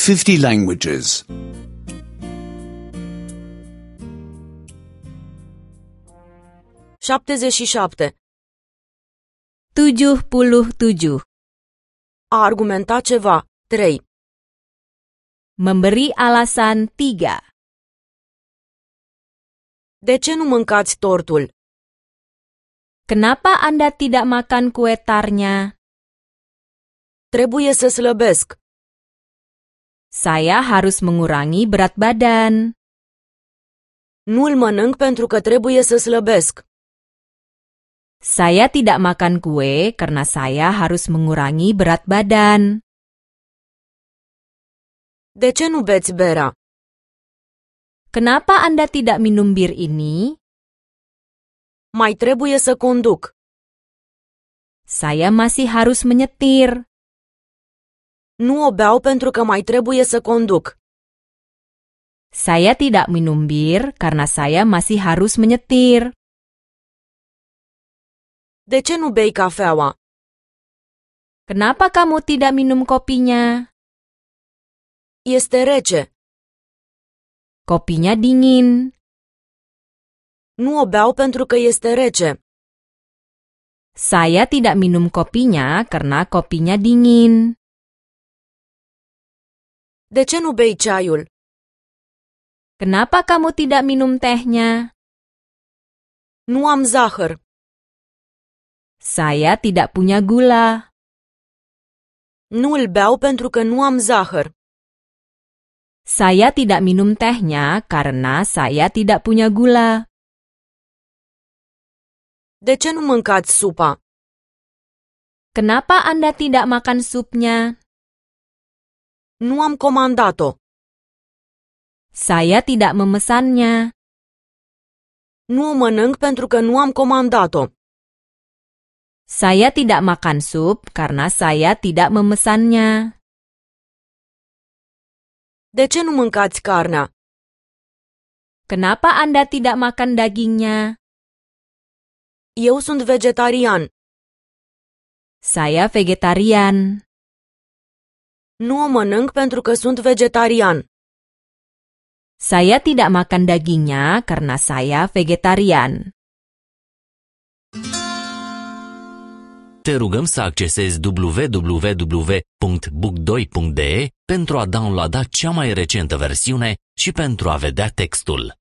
50 languages. 77. 77. A argumenta ceva. 3. Memberi alasan 3. De ce nu mâncați tortul? Kenapa Anda tidak makan kue tarnya? Trebuie să slăbesc. Saya harus mengurangi berat badan. Nu-l mănânc pentru că trebuie să slăbesc. Saya tidak makan kue karena saya harus mengurangi berat badan. De ce nu beți berea? Kenapa Anda tidak minum bir ini? Mai trebuie să conduc. Saya masih harus menyetir. Nu o beau pentru că mai trebuie să conduc. Saya tidak minum bir karena saya masih harus menyetir. De ce nu bei cafeaua? Kenapa kamu tidak minum kopinya? Este rece. Kopinya dingin. Nu o beau pentru că este rece. Saya tidak minum kopinya karena kopinya dingin. De ce nu bei ceaiul? Kenapa kamu tidak minum tehnya? Nu am zahăr. Saya tidak punya gula. Nu îl beau pentru că nu am zahăr. Saya tidak minum tehnya karena saya tidak punya gula. De ce nu mâncați supa? Kenapa Anda tidak makan supnya? Nu am comandat-o. Saya tidak memesannya. Nu o mănânc pentru că nu am comandat-o. Saya tidak makan sup karena saya tidak memesannya. De ce nu mâncați carnea? Kenapa Anda tidak makan dagingnya? Eu sunt vegetarian. Saya vegetarian. Nu o mănânc pentru că sunt vegetarian. Saya tidak makan dagingnya karena saya vegetarian. Te rugăm să accesezi www.book2.de pentru a downloada cea mai recentă versiune și pentru a vedea textul.